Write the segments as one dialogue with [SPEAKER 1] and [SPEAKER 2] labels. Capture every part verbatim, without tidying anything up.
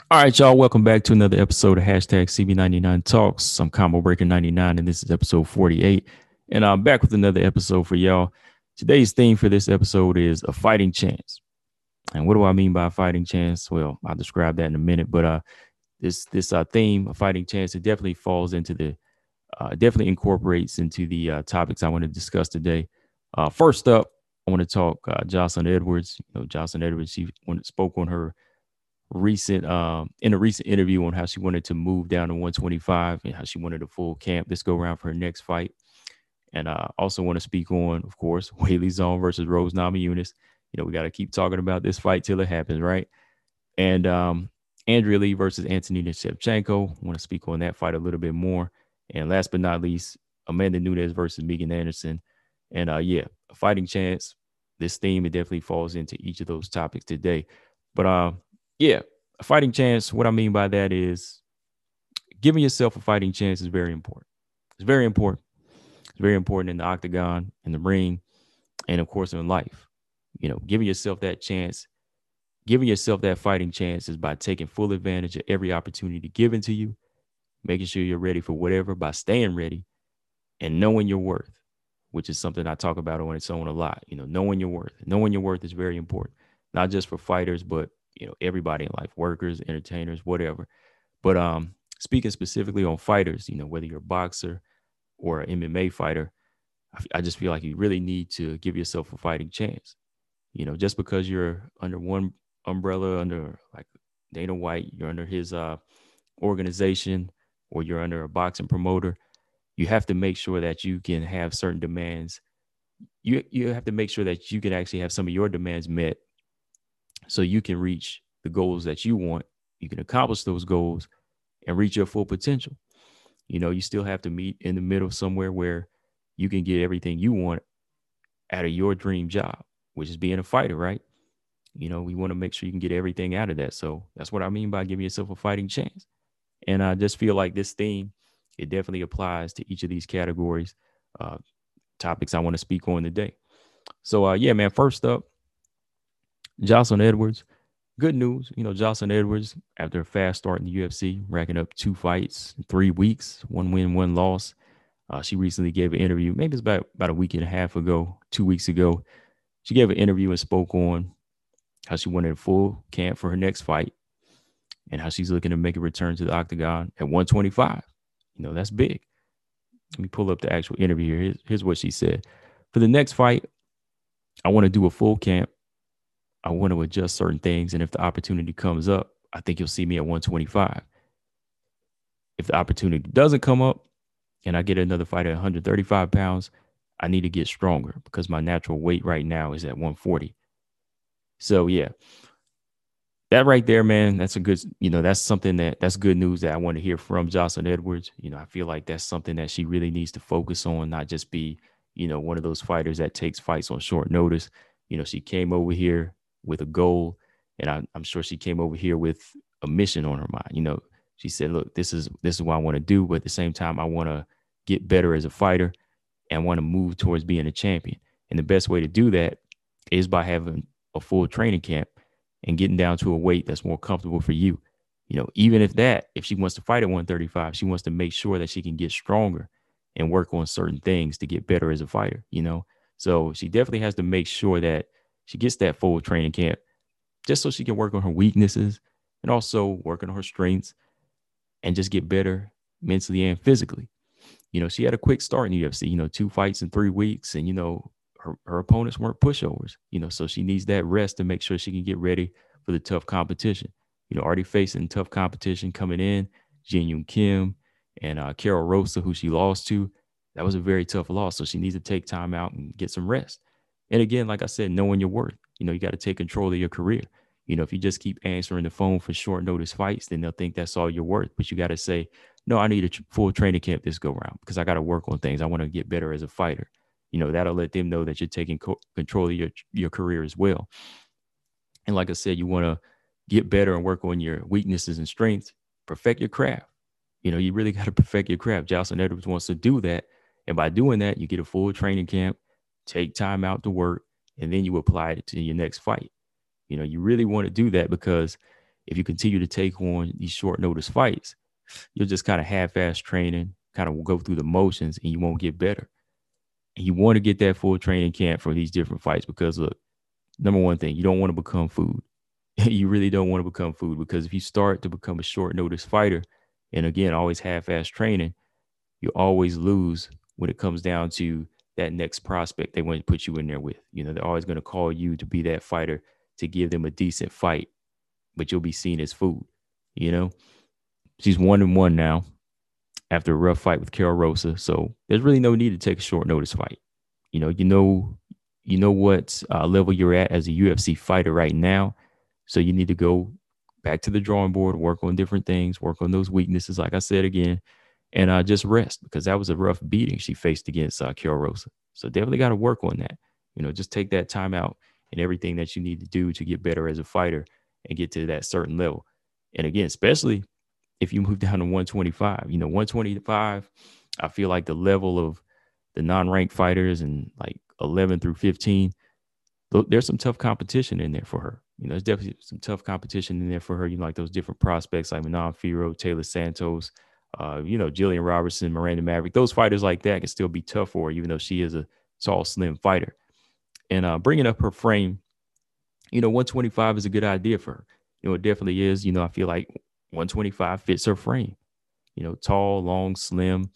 [SPEAKER 1] All right, y'all. Welcome back to another episode of hashtag C B ninety-nine Talks. I'm Combo Breaker ninety-nine, and this is episode forty-eight. And I'm back with another episode for y'all. Today's theme for this episode is a fighting chance. And what do I mean by a fighting chance? Well, I'll describe that in a minute. But uh, this this uh, theme, a fighting chance, it definitely falls into the, uh, definitely incorporates into the uh, topics I want to discuss today. Uh, first up, I want to talk uh, Jocelyn Edwards. You know, Jocelyn Edwards, she spoke on her recent um in a recent interview on how she wanted to move down to one twenty-five and how she wanted a full camp this go around for her next fight. And I uh, also want to speak on, of course, Weili Zhang versus Rose Namajunas. You know, we got to keep talking about this fight till it happens, right? And um Andrea Lee versus Antonina Shevchenko. I want to speak on that fight a little bit more. And last but not least, Amanda Nunes versus Megan Anderson. And uh yeah, a fighting chance. This theme, it definitely falls into each of those topics today. But uh yeah, a fighting chance. What I mean by that is giving yourself a fighting chance is very important. It's very important. It's very important in the octagon, in the ring, and of course in life. You know, giving yourself that chance, giving yourself that fighting chance is by taking full advantage of every opportunity given to you, making sure you're ready for whatever by staying ready and knowing your worth, which is something I talk about on its own a lot. You know, knowing your worth. Knowing your worth is very important, not just for fighters, but you know, everybody in life, workers, entertainers, whatever. But um, speaking specifically on fighters, you know, whether you're a boxer or an M M A fighter, I, I just feel like you really need to give yourself a fighting chance. You know, just because you're under one umbrella, under like Dana White, you're under his uh, organization, or you're under a boxing promoter, you have to make sure that you can have certain demands. You you have to make sure that you can actually have some of your demands met so you can reach the goals that you want. You can accomplish those goals and reach your full potential. You know, you still have to meet in the middle somewhere where you can get everything you want out of your dream job, which is being a fighter, right? You know, we want to make sure you can get everything out of that. So that's what I mean by giving yourself a fighting chance. And I just feel like this theme, it definitely applies to each of these categories, uh, topics I want to speak on today. So, uh, yeah, man, first up, Jocelyn Edwards. Good news, you know, Jocelyn Edwards, after a fast start in the U F C, racking up two fights in three weeks, one win, one loss. Uh, she recently gave an interview, maybe it's about, about a week and a half ago, two weeks ago. She gave an interview and spoke on how she wanted a full camp for her next fight and how she's looking to make a return to the octagon at one twenty-five. You know, that's big. Let me pull up the actual interview here. Here's, here's what she said. For the next fight, I want to do a full camp. I want to adjust certain things. And if the opportunity comes up, I think you'll see me at one twenty-five. If the opportunity doesn't come up and I get another fight at one thirty-five pounds, I need to get stronger because my natural weight right now is at one forty. So, yeah, that right there, man, that's a good, you know, that's something that that's good news that I want to hear from Jocelyn Edwards. You know, I feel like that's something that she really needs to focus on, not just be, you know, one of those fighters that takes fights on short notice. You know, she came over here with a goal, and I, I'm sure she came over here with a mission on her mind. You know, she said, look, this is this is what I want to do, but at the same time, I want to get better as a fighter and want to move towards being a champion. And the best way to do that is by having a full training camp and getting down to a weight that's more comfortable for you. You know, even if that, if she wants to fight at one thirty-five, she wants to make sure that she can get stronger and work on certain things to get better as a fighter, you know? So she definitely has to make sure that she gets that full training camp just so she can work on her weaknesses and also work on her strengths and just get better mentally and physically. You know, she had a quick start in the U F C, you know, two fights in three weeks and, you know, her, her opponents weren't pushovers, you know, so she needs that rest to make sure she can get ready for the tough competition. You know, already facing tough competition coming in, Jin Yoon Kim and uh, Carol Rosa, who she lost to. That was a very tough loss. So she needs to take time out and get some rest. And again, like I said, knowing your worth, you know, you got to take control of your career. You know, if you just keep answering the phone for short notice fights, then they'll think that's all you're worth. But you got to say, no, I need a full training camp this go round because I got to work on things. I want to get better as a fighter. You know, that'll let them know that you're taking co- control of your, your career as well. And like I said, you want to get better and work on your weaknesses and strengths, perfect your craft. You know, you really got to perfect your craft. Jocelyn Edwards wants to do that. And by doing that, you get a full training camp, take time out to work, and then you apply it to your next fight. You know, you really want to do that because if you continue to take on these short notice fights, you'll just kind of half-ass training, kind of go through the motions, and you won't get better. And you want to get that full training camp for these different fights because, look, number one thing, you don't want to become food. You really don't want to become food, because if you start to become a short notice fighter, and again, always half-ass training, you always lose when it comes down to that next prospect they want to put you in there with. You know, they're always going to call you to be that fighter to give them a decent fight, but you'll be seen as food. You know, she's one and one now after a rough fight with Karol Rosa. So there's really no need to take a short notice fight. You know, you know, you know what uh, level you're at as a U F C fighter right now. So you need to go back to the drawing board, work on different things, work on those weaknesses, like I said again, and uh, just rest, because that was a rough beating she faced against uh, Karol Rosa. So definitely got to work on that. You know, just take that time out and everything that you need to do to get better as a fighter and get to that certain level. And again, especially if you move down to one twenty-five, you know, one twenty-five, I feel like the level of the non-ranked fighters and like eleven through fifteen, there's some tough competition in there for her. You know, there's definitely some tough competition in there for her. You know, like those different prospects like Manon Fiorot, Taylor Santos, uh, you know, Jillian Robertson, Miranda Maverick. Those fighters like that can still be tough for her, even though she is a tall, slim fighter. And uh, bringing up her frame, you know, one twenty-five is a good idea for her. You know, it definitely is. You know, I feel like one twenty-five fits her frame. You know, tall, long, slim.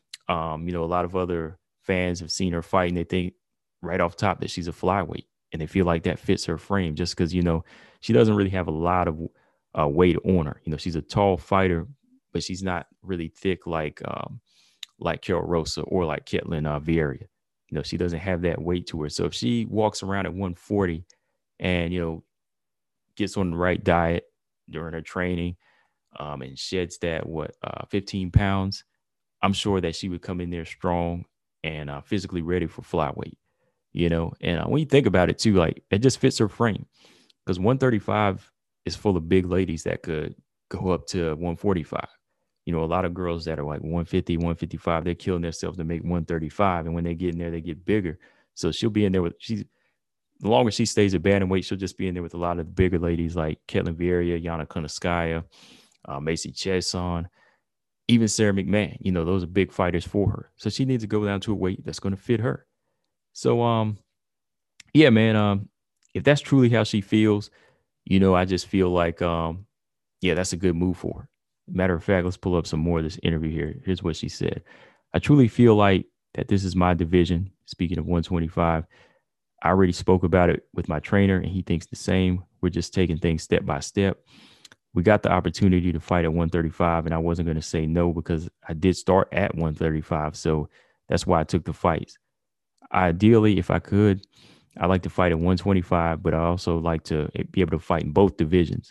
[SPEAKER 1] Um, you know, a lot of other fans have seen her fight and they think right off top that she's a flyweight, and they feel like that fits her frame just because, you know, she doesn't really have a lot of uh, weight on her. You know, she's a tall fighter, but she's not really thick like um, like Karol Rosa or like Ketlen uh, Vieira. You know, she doesn't have that weight to her. So if she walks around at one forty and, you know, gets on the right diet during her training um, and sheds that, what, uh, fifteen pounds, I'm sure that she would come in there strong and uh, physically ready for flyweight, you know. And uh, when you think about it too, like, it just fits her frame, because one thirty-five is full of big ladies that could go up to one forty-five. You know, a lot of girls that are like one fifty, one fifty-five, they're killing themselves to make one thirty-five. And when they get in there, they get bigger. So she'll be in there with, she's, the longer she stays at bantamweight, she'll just be in there with a lot of the bigger ladies like Ketlen Vieira, Yana Kunitskaya, uh, Macy Chiasson, even Sarah McMahon. You know, those are big fighters for her. So she needs to go down to a weight that's going to fit her. So, um, yeah, man, um, if that's truly how she feels, you know, I just feel like, um, yeah, that's a good move for her. Matter of fact, let's pull up some more of this interview here. Here's what she said. I truly feel like that this is my division. Speaking of one twenty-five, I already spoke about it with my trainer and he thinks the same. We're just taking things step by step. We got the opportunity to fight at one thirty-five and I wasn't going to say no because I did start at one thirty-five. So that's why I took the fights. Ideally, if I could, I like to fight at one twenty-five, but I also like to be able to fight in both divisions.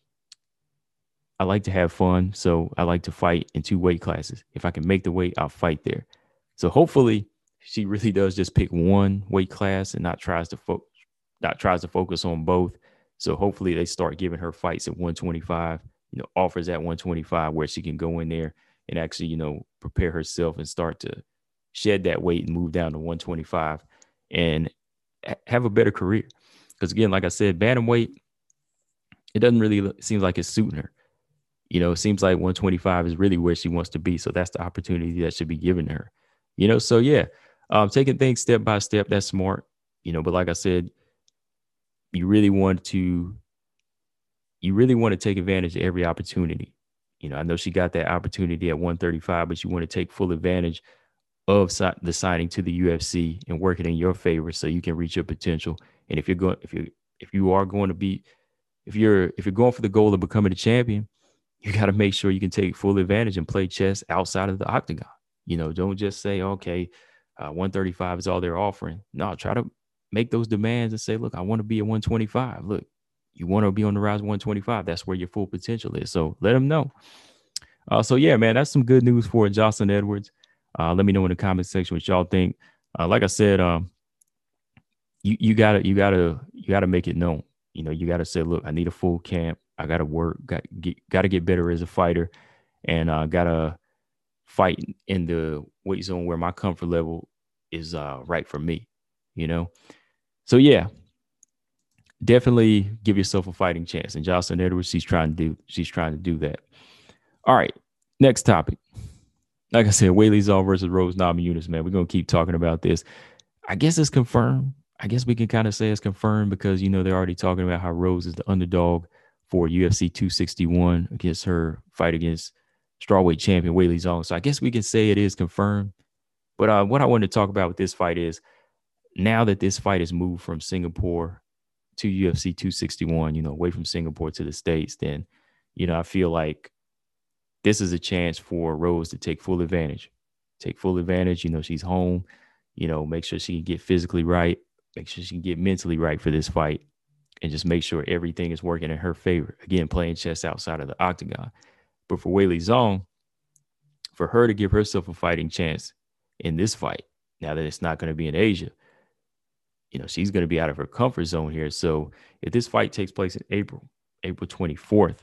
[SPEAKER 1] I like to have fun, so I like to fight in two weight classes. If I can make the weight, I'll fight there. So hopefully she really does just pick one weight class and not tries to fo- not tries to focus on both. So hopefully they start giving her fights at one twenty-five, you know, offers at one twenty-five where she can go in there and actually, you know, prepare herself and start to shed that weight and move down to one twenty-five and ha- have a better career. Because again, like I said, bantamweight, it doesn't really seem like it's suiting her. You know, it seems like one twenty-five is really where she wants to be. So that's the opportunity that should be given to her. You know, so yeah, um, taking things step by step, that's smart. You know, but like I said, you really want to, you really want to take advantage of every opportunity. You know, I know she got that opportunity at one thirty-five, but you want to take full advantage of si- the signing to the U F C and work it in your favor so you can reach your potential. And if you're going, if you if you are going to be, if you're if you're going for the goal of becoming a champion, you got to make sure you can take full advantage and play chess outside of the octagon. You know, don't just say, okay, uh, one thirty-five is all they're offering. No, try to make those demands and say, look, I want to be at one twenty-five. Look, you want to be on the rise one twenty-five. That's where your full potential is. So let them know. Uh, so, yeah, man, that's some good news for Jocelyn Edwards. Uh, let me know in the comment section what y'all think. Uh, like I said, um, you you gotta you gotta you gotta make it known. You know, you gotta say, look, I need a full camp. I gotta work. Got get, gotta get better as a fighter, and uh, gotta fight in the weight zone where my comfort level is uh, right for me. You know, so yeah, definitely give yourself a fighting chance. And Jocelyn Edwards, she's trying to do she's trying to do that. All right, next topic. Like I said, Weili Zhang versus Rose Namajunas, man. We're gonna keep talking about this. I guess it's confirmed. I guess we can kind of say it's confirmed because you know they're already talking about how Rose is the underdog for U F C two sixty-one against her fight against strawweight champion Weili Zhang. So I guess we can say it is confirmed. But uh, what I wanted to talk about with this fight is now that this fight has moved from Singapore to U F C two sixty-one, you know, away from Singapore to the States, then, you know, I feel like this is a chance for Rose to take full advantage. Take full advantage. You know, she's home. You know, make sure she can get physically right. Make sure she can get mentally right for this fight. And just make sure everything is working in her favor. Again, playing chess outside of the octagon. But for Weili Zhang, for her to give herself a fighting chance in this fight, now that it's not going to be in Asia, you know, she's going to be out of her comfort zone here. So if this fight takes place in April, April twenty-fourth,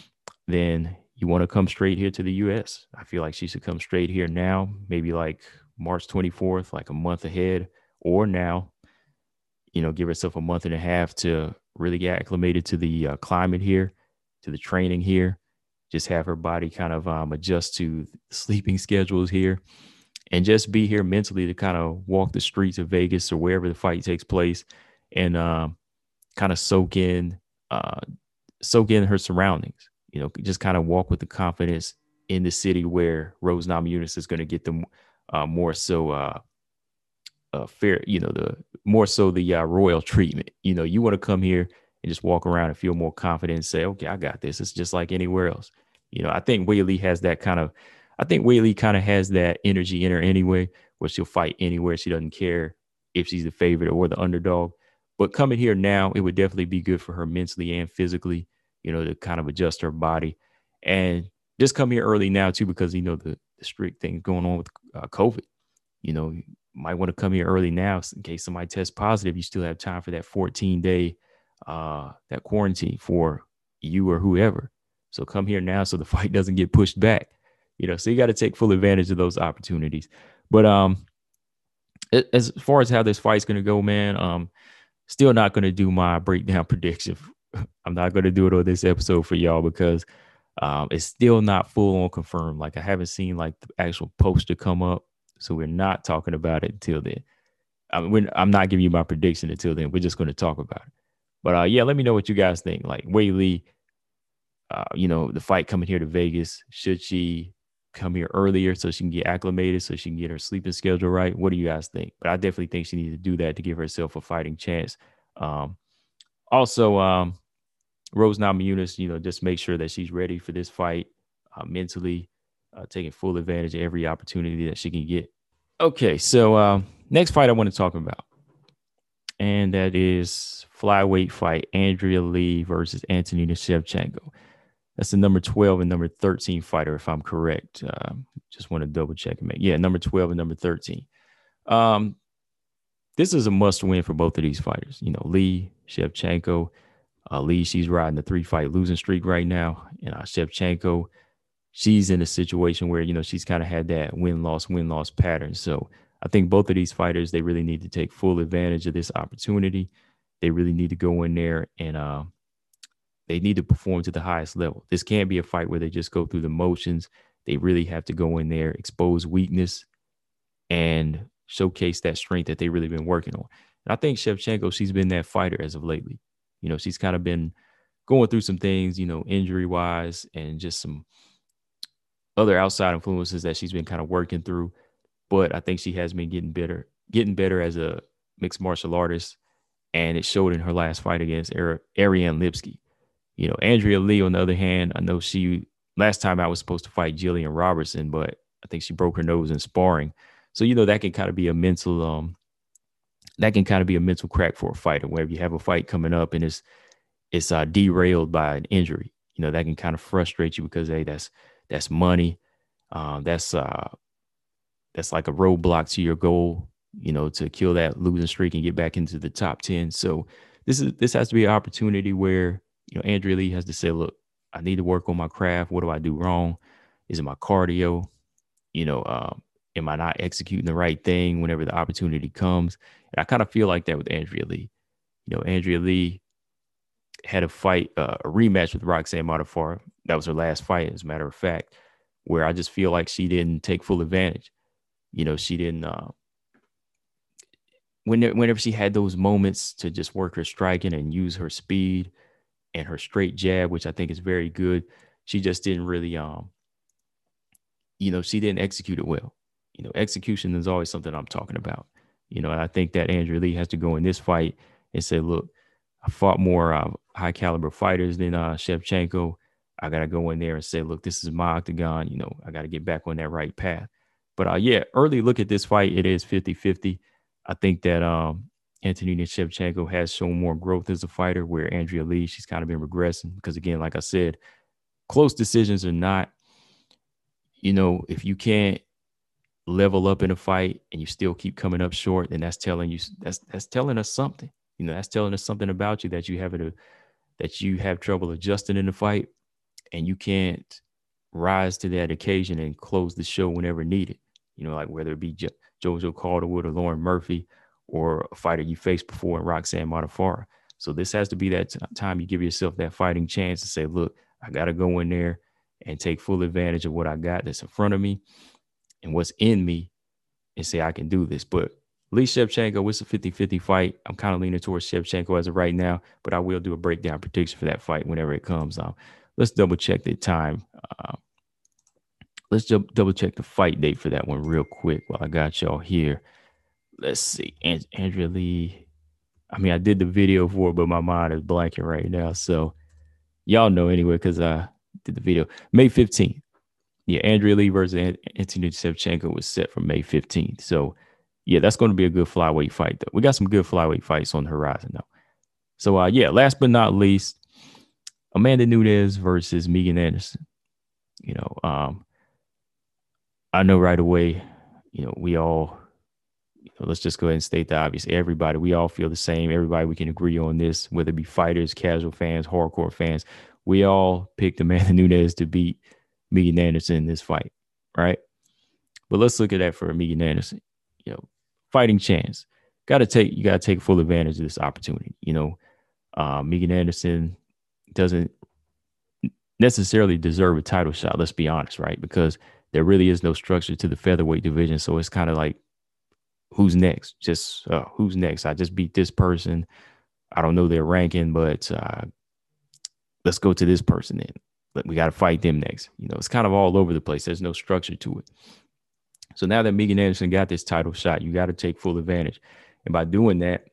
[SPEAKER 1] then you want to come straight here to the U S. I feel like she should come straight here now, maybe like March twenty-fourth, like a month ahead, or now, you know, give herself a month and a half to really get acclimated to the uh, climate here, to the training here, just have her body kind of um, adjust to sleeping schedules here, and just be here mentally to kind of walk the streets of Vegas or wherever the fight takes place and um, kind of soak in, uh, soak in her surroundings. You know, just kind of walk with the confidence in the city where Rose Namajunas is going to get them uh, more so uh, uh, fair, you know, the more so the uh, royal treatment. You know, you want to come here and just walk around and feel more confident and say, okay, I got this. It's just like anywhere else. You know, I think Weili has that kind of, I think Weili kind of has that energy in her anyway, where she'll fight anywhere. She doesn't care if she's the favorite or the underdog. But coming here now, it would definitely be good for her mentally and physically, you know, to kind of adjust her body. And just come here early now, too, because, you know, the, the strict things going on with uh, COVID. You know, you might want to come here early now in case somebody tests positive. You still have time for that fourteen day, uh, that quarantine for you or whoever. So come here now so the fight doesn't get pushed back. You know, so you got to take full advantage of those opportunities. But um, as far as how this fight's going to go, man, um, still not going to do my breakdown prediction. I'm not going to do it on this episode for y'all because um, it's still not full on confirmed. Like I haven't seen like the actual poster come up. So we're not talking about it until then. I mean, I'm not giving you my prediction until then. We're just going to talk about it. But uh, yeah, let me know what you guys think. Like Weili, uh, you know, the fight coming here to Vegas, should she come here earlier so she can get acclimated, so she can get her sleeping schedule right? What do you guys think? But I definitely think she needs to do that to give herself a fighting chance. Um, also, um, Rose Namajunas, you know, just make sure that she's ready for this fight uh, mentally, uh, taking full advantage of every opportunity that she can get. Okay, so uh, next fight I want to talk about, and that is flyweight fight Andrea Lee versus Antonina Shevchenko. That's the number twelve and number thirteen fighter, if I'm correct. Uh, just want to double check and make. Yeah, number twelve and number thirteen. Um, this is a must win for both of these fighters. You know, Lee, Shevchenko. Uh, Lee, she's riding a three fight losing streak right now. And uh, Shevchenko, she's in a situation where, you know, she's kind of had that win loss, win loss pattern. So I think both of these fighters, they really need to take full advantage of this opportunity. They really need to go in there and uh, they need to perform to the highest level. This can't be a fight where they just go through the motions. They really have to go in there, expose weakness, and showcase that strength that they've really been working on. And I think Shevchenko, she's been that fighter as of lately. You know, she's kind of been going through some things, you know, injury-wise and just some other outside influences that she's been kind of working through. But I think she has been getting better, getting better as a mixed martial artist. And it showed in her last fight against Ariane Lipski. You know, Andrea Lee, on the other hand, I know she, last time I was supposed to fight Jillian Robertson, but I think she broke her nose in sparring. So, you know, that can kind of be a mental, um, that can kind of be a mental crack for a fighter, where if you have a fight coming up and it's, it's uh, derailed by an injury, you know, that can kind of frustrate you because, hey, that's, that's money. Um, that's, uh, that's like a roadblock to your goal, you know, to kill that losing streak and get back into the top ten. So this is, this has to be an opportunity where, you know, Andrea Lee has to say, look, I need to work on my craft. What do I do wrong? Is it my cardio? You know, um, am I not executing the right thing whenever the opportunity comes? And I kind of feel like that with Andrea Lee. You know, Andrea Lee, had a fight, uh, a rematch with Roxanne Modaffar. That was her last fight, as a matter of fact, where I just feel like she didn't take full advantage. You know, she didn't. Uh, when, whenever she had those moments to just work her striking and use her speed and her straight jab, which I think is very good, she just didn't really, um, you know, she didn't execute it well. You know, execution is always something I'm talking about. You know, and I think that Andrea Lee has to go in this fight and say, look, I fought more uh, high caliber fighters than uh, Shevchenko. I got to go in there and say, look, this is my octagon. You know, I got to get back on that right path. But uh, yeah, early look at this fight, it is fifty-fifty. I think that um, Antonina Shevchenko has shown more growth as a fighter, where Andrea Lee, she's kind of been regressing because, again, like I said, close decisions are not, you know, if you can't level up in a fight and you still keep coming up short, then that's telling you, that's that's telling us something. You know, that's telling us something about you, that you have a, that you have trouble adjusting in the fight, and you can't rise to that occasion and close the show whenever needed. You know, like whether it be jo- Jojo Calderwood or Lauren Murphy, or a fighter you faced before in Roxanne Modaffar. So this has to be that t- time you give yourself that fighting chance to say, look, I got to go in there and take full advantage of what I got that's in front of me and what's in me, and say, I can do this. But Lee Shevchenko, it's a fifty-fifty fight. I'm kind of leaning towards Shevchenko as of right now, but I will do a breakdown prediction for that fight whenever it comes. Um, let's double check the time. Uh, let's ju- double check the fight date for that one real quick while I got y'all here. Let's see. And- Andrea Lee. I mean, I did the video for it, but my mind is blanking right now. So y'all know anyway, because I did the video. May fifteenth. Yeah, Andrea Lee versus Anthony Shevchenko was set for May fifteenth. So yeah, that's going to be a good flyweight fight, though. We got some good flyweight fights on the horizon, though. So, uh, yeah, last but not least, Amanda Nunes versus Megan Anderson. You know, um, I know right away, you know, we all, you know, let's just go ahead and state the obvious. Everybody, we all feel the same. Everybody, we can agree on this, whether it be fighters, casual fans, hardcore fans. We all picked Amanda Nunes to beat Megan Anderson in this fight, right? But let's look at that for Megan Anderson. You know, fighting chance. Got to take you got to take full advantage of this opportunity. You know, uh, Megan Anderson doesn't necessarily deserve a title shot. Let's be honest, right? Because there really is no structure to the featherweight division, so it's kind of like, who's next? Just uh, who's next? I just beat this person. I don't know their ranking, but uh, let's go to this person then. We got to fight them next. You know, it's kind of all over the place. There's no structure to it. So now that Megan Anderson got this title shot, you got to take full advantage. And by doing that,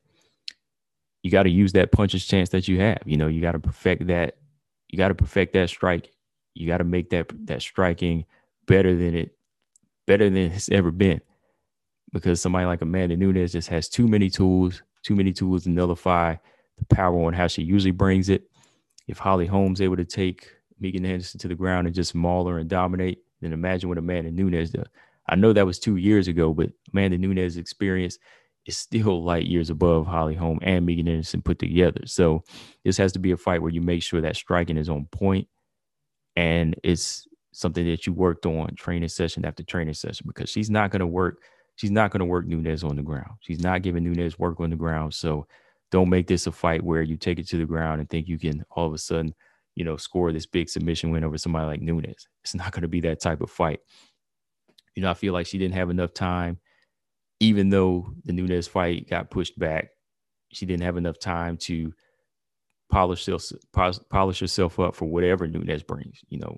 [SPEAKER 1] you got to use that puncher's chance that you have. You know, you got to perfect that. You got to perfect that strike. You got to make that that striking better than it, better than it's ever been. Because somebody like Amanda Nunes just has too many tools, too many tools to nullify the power on how she usually brings it. If Holly Holm's able to take Megan Anderson to the ground and just maul her and dominate, then imagine what Amanda Nunes does. I know that was two years ago, but Amanda Nunes' experience is still light years above Holly Holm and Megan Anderson put together. So this has to be a fight where you make sure that striking is on point, and it's something that you worked on training session after training session, because she's not going to work. She's not going to work Nunes on the ground. She's not giving Nunes work on the ground. So don't make this a fight where you take it to the ground and think you can all of a sudden, you know, score this big submission win over somebody like Nunes. It's not going to be that type of fight. You know, I feel like she didn't have enough time, even though the Nunes fight got pushed back. She didn't have enough time to polish polish herself up for whatever Nunes brings, you know.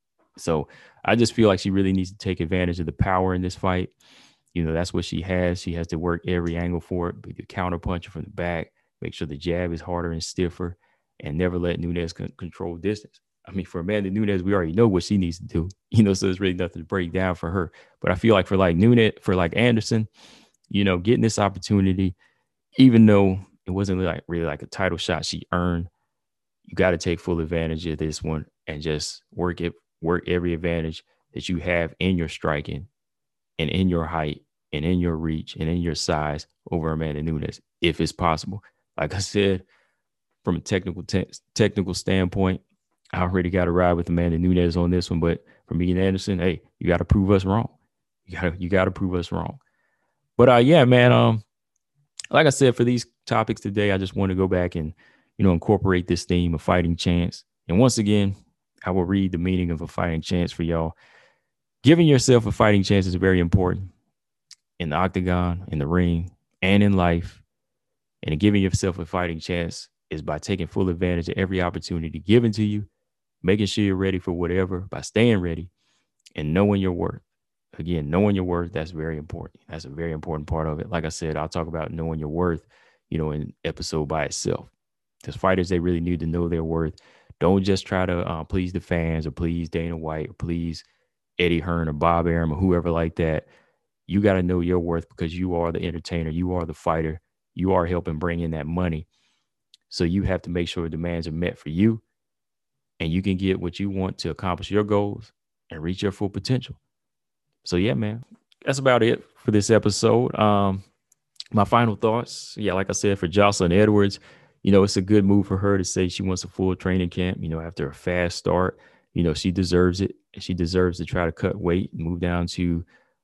[SPEAKER 1] So I just feel like she really needs to take advantage of the power in this fight. You know, that's what she has. She has to work every angle for it, be the counter puncher from the back, make sure the jab is harder and stiffer, and never let Nunes con- control distance. I mean, for Amanda Nunes, we already know what she needs to do, you know, so there's really nothing to break down for her. But I feel like for like Nunes, for like Anderson, you know, getting this opportunity, even though it wasn't like really like a title shot she earned, you got to take full advantage of this one and just work it, work every advantage that you have in your striking and in your height and in your reach and in your size over Amanda Nunes, if it's possible. Like I said, from a technical te- technical standpoint, I already got to ride with Amanda Nunes on this one. But for Megan Anderson, hey, you got to prove us wrong. You got to you got to prove us wrong. But uh, yeah, man. Um, like I said, for these topics today, I just want to go back and you know, incorporate this theme of fighting chance. And once again, I will read the meaning of a fighting chance for y'all. Giving yourself a fighting chance is very important in the octagon, in the ring, and in life. And giving yourself a fighting chance is by taking full advantage of every opportunity given to you, making sure you're ready for whatever by staying ready and knowing your worth. Again, knowing your worth, that's very important. That's a very important part of it. Like I said, I'll talk about knowing your worth, you know, in episode by itself. Because fighters, they really need to know their worth. Don't just try to uh, please the fans or please Dana White or please Eddie Hearn or Bob Arum or whoever like that. You got to know your worth because you are the entertainer. You are the fighter. You are helping bring in that money. So you have to make sure demands are met for you and you can get what you want to accomplish your goals and reach your full potential. So, yeah, man, that's about it for this episode. Um, my final thoughts. Yeah, like I said, for Jocelyn Edwards, you know, it's a good move for her to say she wants a full training camp, you know, after a fast start. You know, she deserves it. She deserves to try to cut weight and move down to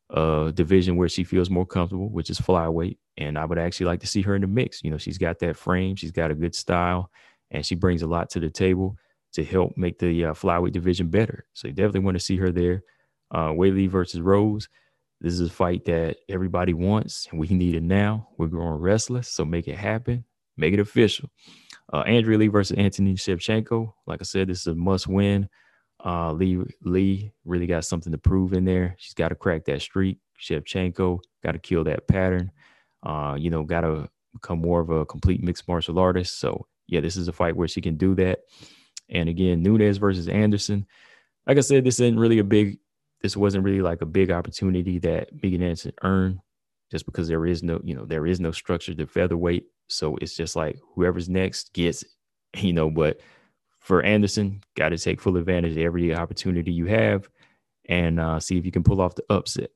[SPEAKER 1] a division where she feels more comfortable, which is flyweight. And I would actually like to see her in the mix. You know, she's got that frame. She's got a good style, and she brings a lot to the table to help make the uh, flyweight division better. So you definitely want to see her there. Uh, Weili versus Rose. This is a fight that everybody wants, and we need it now. We're growing restless, so make it happen. Make it official. Uh, Andrea Lee versus Anthony Shevchenko. Like I said, this is a must win. Uh, Lee Lee really got something to prove in there. She's got to crack that streak. Shevchenko got to kill that pattern. Uh, you know, got to become more of a complete mixed martial artist. So, yeah, this is a fight where she can do that. And again, Nunes versus Anderson. Like I said, this isn't really a big, this wasn't really like a big opportunity that Megan Anderson earned just because there is no, you know, there is no structure to featherweight. So it's just like whoever's next gets it, you know, but for Anderson, got to take full advantage of every opportunity you have and uh, see if you can pull off the upset.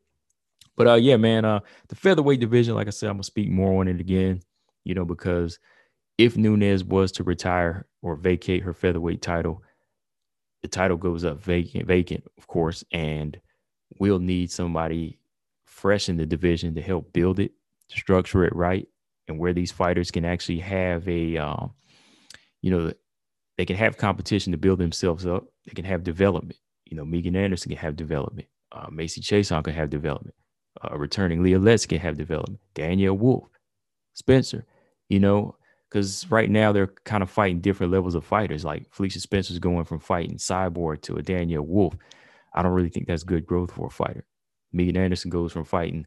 [SPEAKER 1] But uh, yeah, man, uh, the featherweight division, like I said, I'm gonna speak more on it again, you know, because if Nunes was to retire or vacate her featherweight title, the title goes up vacant, vacant, of course, and we'll need somebody fresh in the division to help build it, to structure it right, and where these fighters can actually have a, um, you know, they can have competition to build themselves up. They can have development. You know, Megan Anderson can have development. Uh, Macy Chiasson can have development. Uh, returning Leah Letts can have development. Danielle Wolf, Spencer, you know, because right now they're kind of fighting different levels of fighters. Like Felicia Spencer's going from fighting Cyborg to a Danielle Wolf. I don't really think that's good growth for a fighter. Megan Anderson goes from fighting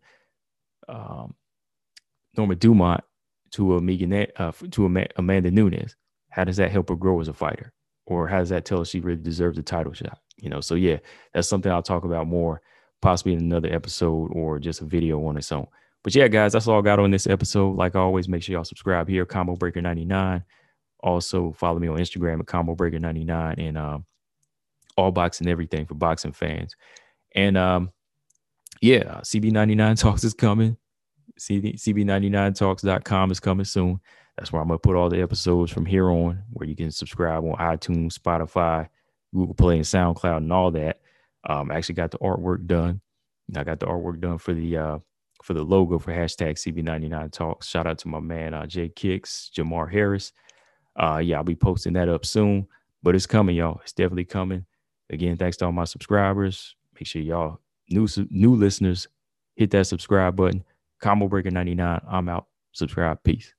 [SPEAKER 1] um, Norma Dumont to a Megan uh, to a Amanda Nunes. How does that help her grow as a fighter? Or how does that tell her she really deserves a title shot? You know, so yeah, that's something I'll talk about more, possibly in another episode or just a video on its own. But yeah, guys, that's all I got on this episode. Like always, make sure y'all subscribe here, Combo Breaker ninety-nine. Also, follow me on Instagram at Combo Breaker ninety-nine and um, all boxing everything for boxing fans. And um, yeah, C B ninety-nine Talks is coming. C B ninety-nine talks dot com is coming soon. That's where I'm going to put all the episodes from here on, where you can subscribe on iTunes, Spotify, Google Play, and SoundCloud, and all that. Um, I actually got the artwork done. I got the artwork done for the uh, for the logo for hashtag C B ninety-nine Talks. Shout out to my man uh, Jay Kicks, Jamar Harris. Uh, yeah, I'll be posting that up soon, but it's coming, y'all. It's definitely coming. Again, thanks to all my subscribers. Make sure y'all new new listeners hit that subscribe button. Combo Breaker ninety-nine. I'm out. Subscribe. Peace.